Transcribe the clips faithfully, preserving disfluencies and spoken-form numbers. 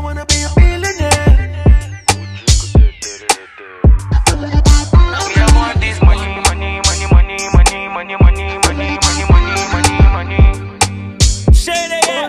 wanna be a millionaire. We are want this money, money, money, money, money, money, money, money, money, money, money, money. Share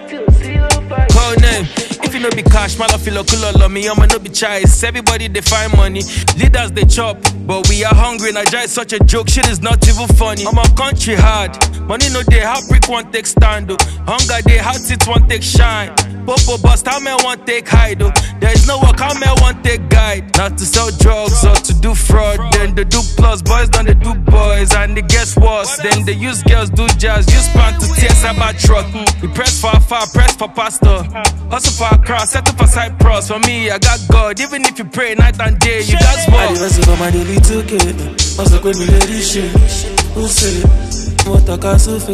it. Code name. If you no be cash, man, I feel like cool me. I'ma no be choice. Everybody they find money, leaders they chop, but we are hungry. Nigeria is such a joke. Shit is not even funny. I'm a country hard. Money no day, how brick one take stand up. Hunger day, how it one take shine. Popo bust, how man one take hide up. There is no work, how man one take guide. Not to sell drugs or to do fraud. Then they do plus, boys done they do boys. And they guess worse. Then they use girls do jazz. Use pan to tear about truck. We press for far, press for pastor. Hustle for a cross, settle for Cyprus. For me, I got God. Even if you pray night and day, you got more. I hustle for my daily ticket. Hustle with me lady shit. Who say it? Motaka souffle,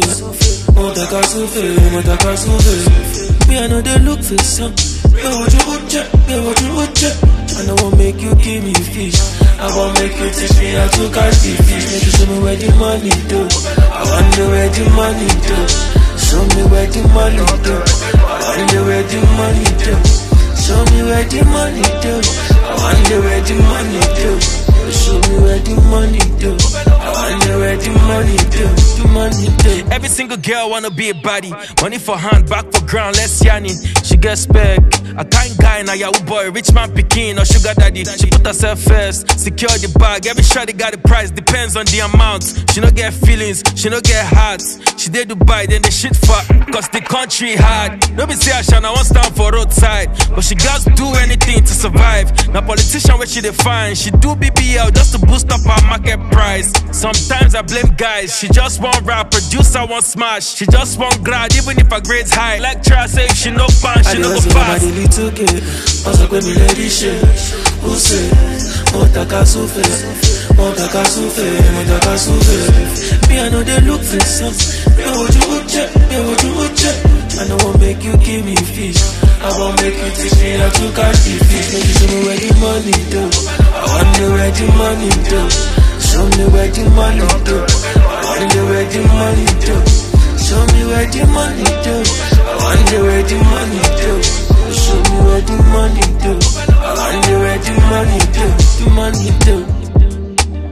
motaka souffle, motaka souffle. Me I know they look for some. Me what you would check, me what you would check. I know won't make you give me fish. I won't make you teach me how to catch the fish. Make you show me where the money do. I wonder where the money do. Show me where the money do. I wonder where the money do. Show me where the money do. I wonder where the money do. Show me where the money do. I wonder where the money do. The money do. Every single girl wanna be a body. Money for hand, back for ground, less yanning. She gets spec. A kind guy, now yahoo boy, rich man picking or sugar daddy. She put herself first, secure the bag. Every shawty got a price, depends on the amount. She no get feelings, she no get heart. She did Dubai, then the shit fat, cause the country hard. No be say Ashana won't stand for roadside, but she got do anything to survive. Now politician where she define, she do B B L just to boost up her market price. Sometimes I blame guys, she just want rap, producer want smash. She just want grad, even if her grades high. Lecturer say if she no pan, she no go pass. I took it, hustle with me lady shit. Who say motaka souffle, motaka souffle, motaka souffle. Me I know they look for some. Me what you would check, me what you would check. I know won't make you give me fish. I won't make you teach me how to catch the fish. Make you show me where the money do. I wonder where the money do. Show me where the money do. I wonder where the money do. Show me where the money do. I wonder where the money do. Show me where the money do. I wonder where the money do. The money do.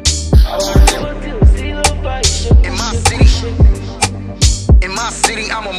In my city, in my city, I'm a